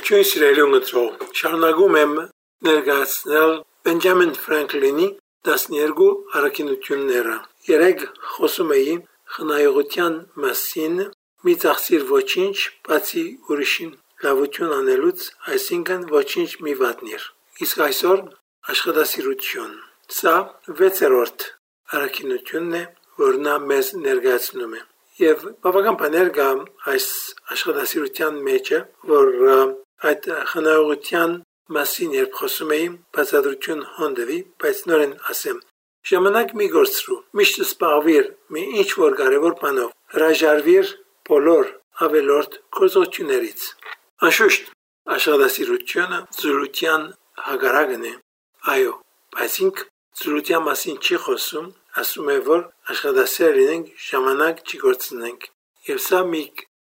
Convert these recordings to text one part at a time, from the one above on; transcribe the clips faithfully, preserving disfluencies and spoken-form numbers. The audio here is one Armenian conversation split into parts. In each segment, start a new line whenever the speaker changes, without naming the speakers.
Ողջույն սիրելի ունեցող, շարունակում եմ ներկայացնել Բենջամին Ֆրանկլինի տասներկու առաքինությունները։ Երեք խոսում էի խնայողության մասին, մի ծախսիր ոչինչ, բացի ուրիշին լավություն անելուց, այսինքն ոչինչ մի վատնիր։ Իսկ այսօր աշխատասիրություն։ Սա վեցերորդ առաքինությունն է, որ նա մեզ ներկայացնում է։ Եվ բավական բաներ կա այս աշխատասիրության մեջ, որ այդ խնայողության մասին երբ խոսում էի, բացատրություն հանդվի, բայց նորեն ասեմ, ժամանակ մի գործրու, միշտ սպաղվիր մի ինչ-որ կարևոր բանով, հրաժարվիր բոլոր ավելորդ գործողություններից։ Անշուշտ, աշխատասիրությունը զորության հակառակն է, այո, բայց ինք զորության մասին չի խոսում, ասում է, որ աշխատասեր լինենք, ժամանակ չգործնենք։ Եվ սա մի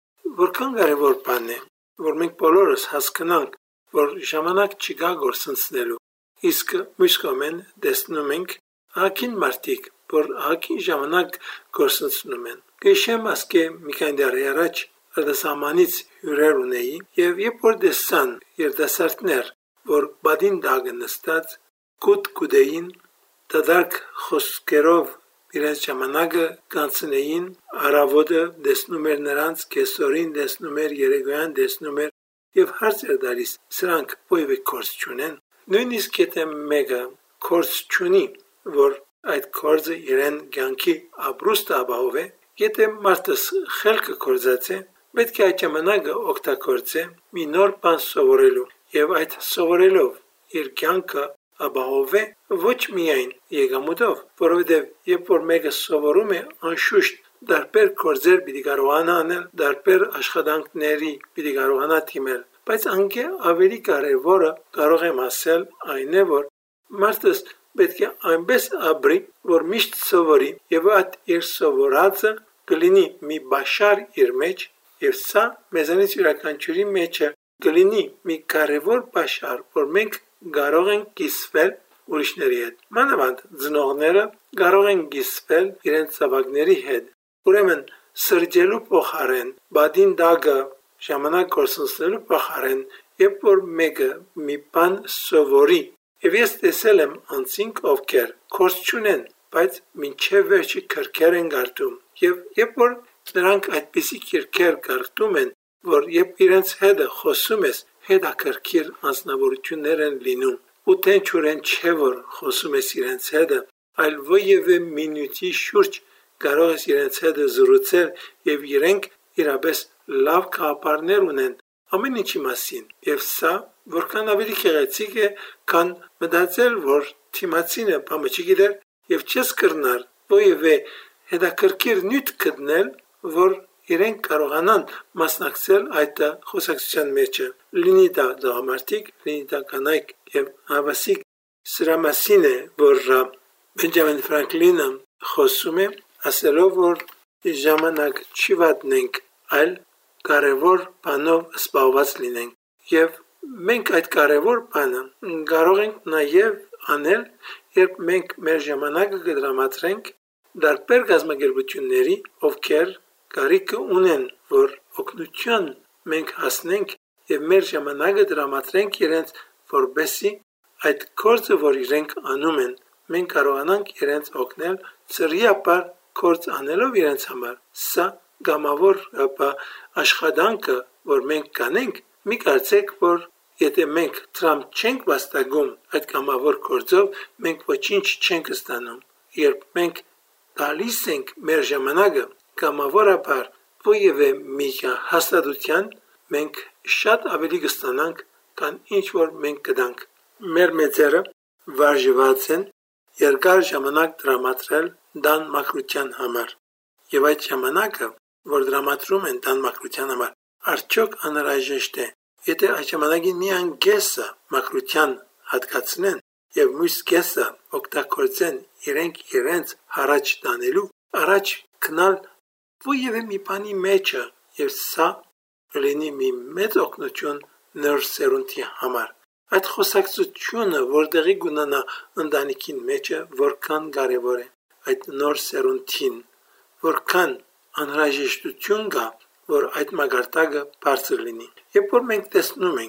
որքան կարևոր բան է, որ մենք բոլորս հասկանանք, որ ժամանակ չկա գործընծնելու։ Իսկ մյուս կողմեն տեսնում ենք ահագին մարդիկ, որ ահագին ժամանակ գործընծնում են։ Գիշեմ ասկե մի քանի տարի առաջ արտասահմանից հյուրեր ունեի եւ երբ որ տեսան երիտասարդներ, որ բադին դագը նստած կուտ կուդեին դադարք խոսքերով իրենց ժամանակը կանցնեին, առավոտը տեսնում էր նրանց, կեսօրին տեսնում էր, երեկոյան տեսնում էր եւ հարց էր տալիս, սրանք ո՞յ կորս չունեն։ Նույնիսկ եթե մեկը կորս չունի, որ այդ կորձը իրեն կյանքի ապրուստը ապահով է, եթե մարդը խելքը կորձած է, պետք է այդ ժամանակը օգտագործե մի նոր բան սովորելու եւ այդ սովորելով իր կյանքը ապահովե ոչ միայն եկամուտով, որովհետև երբ որ մեկը սովորում է, անշուշտ դարբեր գործեր պիտի կարողանա անել, դարբեր աշխատանքների պիտի կարողանա դիմել, բայց անգե ավելի կարևորը կարող եմ ասել այն է, որ մարդը պետք է այնպես ապրի, որ միշտ սովորի եւ այդ իր սովորածը կլինի մի բաշար իր մեջ եւ սա մեզանից յուրաքանչյուրի մեջ կլինի մի կարևոր բաշար, որ մենք կարող ենք կիսվել ուրիշների հետ։ Մանավանդ ծնողները կարող են կիսվել իրենց զավակների հետ։ Ուրեմն սրճելու փոխարեն, բադին դագը ժամանակ գործընծնելու փոխարեն, երբ որ մեկը մի բան սովորի, եւ ես տեսել եմ անցինք ովքեր կորս չունեն, բայց մինչև վերջի քրքեր են գարտում, եւ երբ որ նրանք այդպիսի քրքեր գարտում են, որ երբ իրենց հետ խոսում ես, հետաքրքիր անձնավորություններ են լինում, ու տենչուրեն չէ որ խոսում ես իրենց հետ, այլ ոևէ մինուտի շուրջ կարող ես իրենց հետ զրուցել եւ իրենք իրապես լավ կապարներ ունեն ամեն ինչի մասին եւ սա որքան ավելի գեղեցիկ է քան մտածել որ թիմացինը բամը չգիտեր եւ չես կրնար ոևէ հետաքրքիր նյութ գտնել որ իրենք կարողանան մասնակցել այդ խոսակցության մեջ լինի դա դամարտիկ լինի դա կանայք եւ հավասիկ սրա մասին է որ Բենջամին Ֆրանկլինը խոսում է ասելով որ ժամանակ չի վատնենք այլ կարևոր բանով սպառված լինենք եւ մենք այդ կարևոր բանը կարող ենք նաեւ անել երբ մենք մեր ժամանակը կդրամատրենք դարբեր գազམ་ագերբությունների ովքեր կարիքը ունեն որ օգնություն մենք հասնենք եւ մեր ժամանակը դրամատրենք իրենց որբեսի այդ կորձը որ իրենք անում են մենք կարողանանք իրենց օգնել ծրիապար կորձ անելով իրենց համար սա գամավոր աշխատանքը որ մենք կանենք մի կարծեք որ եթե մենք դրամ չենք վաստակում այդ գամավոր կորձով մենք ոչինչ չենք ստանում երբ մենք գալիս ենք մեր ժամանակը գամավորաբար ոևէ մի հաստատության մենք շատ ավելի կստանանք քան ինչ որ մենք կդանք մեր մեծերը վարժված են երկար ժամանակ դրամատրել դան մակրության համար եւ այդ ժամանակը որ դրամատրում են դան մակրության համար արդյոք անհրաժեշտ է եթե այդ ժամանակի միան կեսը մակրության հատկացնեն եւ մյուս կեսը օգտագործեն իրենք իրենց հարաճ տանելու առաջ գնալ ոևէ մի բանի մեջը եւ սա լինի մի մեծ օգնություն նոր սերունդի համար այդ խոսակցությունը որտեղի գունանա ընտանիքին մեջը որքան կարեւոր է այդ նոր սերունդին որքան անհրաժեշտություն կա որ այդ մագարտակը բարձր լինի երբ որ մենք տեսնում ենք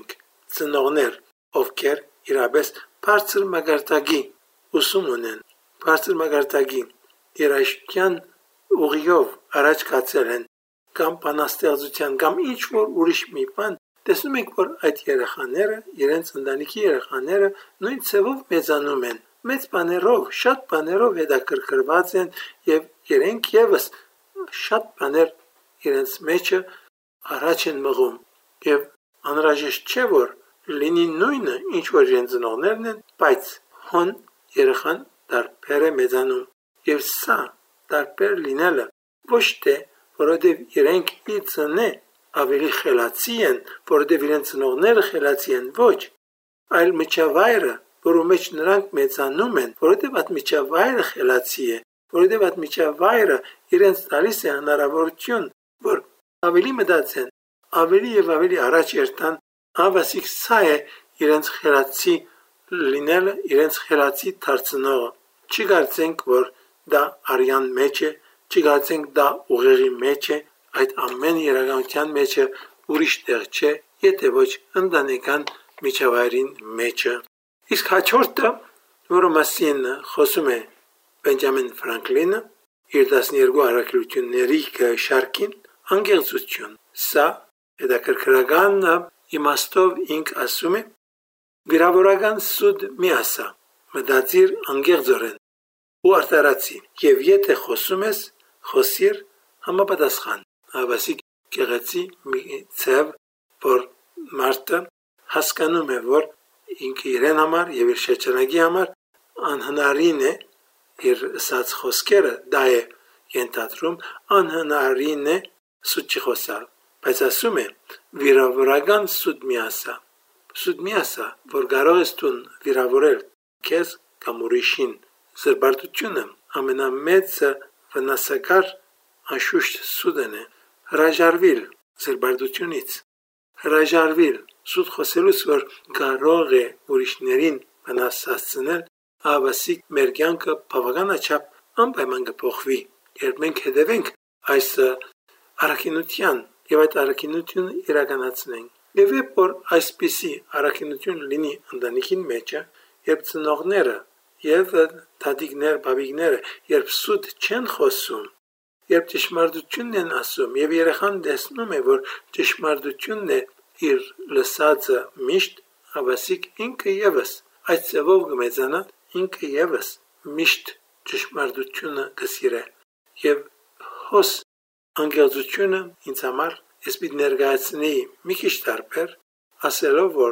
ծնողներ, ովքեր իրապես բարձր մագարտակի ուսում ունեն, բարձր մագարտակի երաժշտության ուղիով առաջ կացել են, կամ բանաստեղծության, կամ ինչ որ ուրիշ մի բան, տեսնում ենք, որ այդ երեխաները, իրենց ընտանիքի երեխաները նույն ցևով մեծանում են, մեծ բաներով, շատ բաներով հետաքրքրված են եւ իրենք եւս շատ բաներ իրենց մեջը առաջ են մղում եւ անհրաժեշտ չէ որ լինի նույնը ինչ որ իրենց ծնողներն են, բայց հոն երեխան տարբեր է մեծանում եւ սա տարբեր լինելը ոչ թե որովհետեւ իրենք իծնե ավելի խելացի են, որովհետեւ իրենց ծնողները խելացի են, ոչ, այլ միջավայրը, որում մեջ նրանք մեծանում են, որովհետեւ այդ միջավայրը խելացի է, որովհետեւ այդ միջավայրը իրենց տալիս է հնարավորություն, որ ավելի մտածեն, ավելի եւ ավելի առաջ երթան, հավասիկ սա է իրենց խելացի լինելը, իրենց խելացի դարձնողը։ Չի կարծենք, որ դա արյան մեջ է, չի կարծենք դա ուղեղի մեջ է, այդ ամեն իրականության մեջը ուրիշ տեղ չէ, եթե ոչ ընտանեկան միջավայրին մեջը։ Իսկ հաջորդը, որը մասին խոսում է Բենջամին Ֆրանկլինը, իր տասներկու առաքելությունների շարքին, անկեղծություն։ Սա հետաքրքրական իմաստով ինք ասում է, վիրավորական սուտ մի ասա, մտածիր անկեղծորեն ու արտարացի, եւ եթե խոսում ես, խոսիր համապատասխան, հավասիկ գեղեցի մի ցև, որ մարդը հասկանում է, որ ինքը իրեն համար եւ իր շրջանակի համար անհնարին է իր ասած խոսքերը դա է ենթադրում անհնարին է սուտ չխոսալ, բայց ասում է վիրավորական սուտ մի ասա, սուտ մի ասա, որ կարող ես դու վիրավորել քեզ կամ ուրիշին, զրբարտությունը ամենամեծ վնասակար անշուշտ սուտն է, հրաժարվել զրբարտությունից, հրաժարվել սուտ խոսելուց, որ կարող է ուրիշներին վնասացնել, հավասիկ մեր կյանքը բավականաչափ անպայման կփոխվի, երբ մենք հետևենք այս առաքինության եւ այդ առաքինությունը իրականացնենք։ Եվ երբ որ այսպիսի առաքինություն լինի ընտանիքին մեջը, երբ ծնողները եւ տատիկներ, բաբիկները երբ սուտ չեն խոսում, երբ ճշմարտությունն են ասում եւ երեխան տեսնում է, որ ճշմարտությունն է իր լսածը միշտ, հավասիկ ինքը եւս այդ ծավով կմեծանա, ինքը եւս միշտ ճշմարտությունը կսիրե եւ հոս անկեղծությունը ինձ համար ես պիտի ներկայացնեի մի քիչ տարբեր, ասելով որ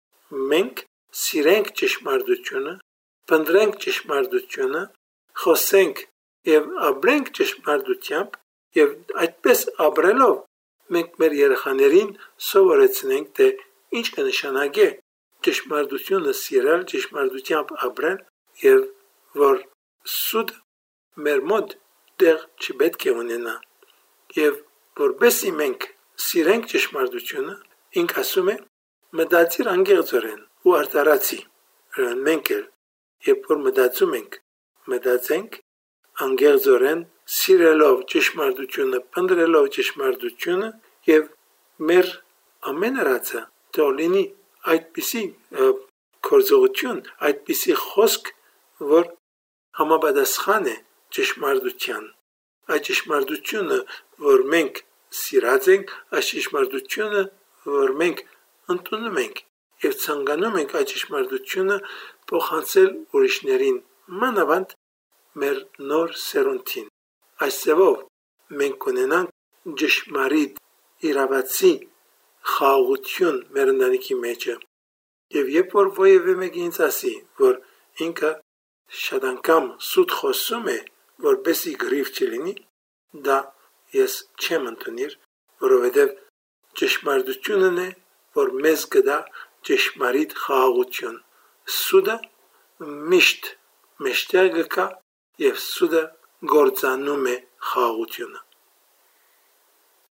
մենք սիրենք ճշմարտությունը, փնտրենք ճշմարտությունը, խոսենք եւ ապրենք ճշմարտությամբ եւ այդպես ապրելով մենք մեր երեխաներին սովորեցնենք թե ինչ կնշանակի ճշմարտությունը սիրել, ճշմարտությամբ ապրել եւ որ սուտ մեր մոտ դեր չպետք է ունենա եւ որբեսի մենք սիրենք ճշմարտությունը ինք ասում է մտածիր անկեղծորեն ու արտարացի մենք էլ երբ որ մտածում ենք մտածենք անկեղծորեն սիրելով ճշմարտությունը փնտրելով ճշմարտությունը եւ մեր ամեն ռացը թողնի այդպիսի կորձողություն այդպիսի խոսք որ համապատասխան է ճշմարտության այդ ճշմարտությունը որ մենք սիրած ենք այդ ճշմարտությունը որ մենք ընդունում ենք եւ ցանկանում ենք այդ ճշմարտությունը փոխանցել ուրիշներին մանավանդ մեր նոր սերունդին այսեւով մենք կունենանք ճշմարիտ իրավացի խաղաղություն մեր ընտանիքի մեջը եւ երբ որ ոևէ մեկը ինձ ասի որ ինքը շատ անգամ սուտ խոսում է որպեսի գրիվ չլինի դա ես չեմ ընդունիր որովհետեւ ճշմարտությունն է որ մեզ կդա ճշմարիտ խաղաղություն սուտը միշտ մեջտեղ կա եւ սուտը գործանում է խաղաղությունը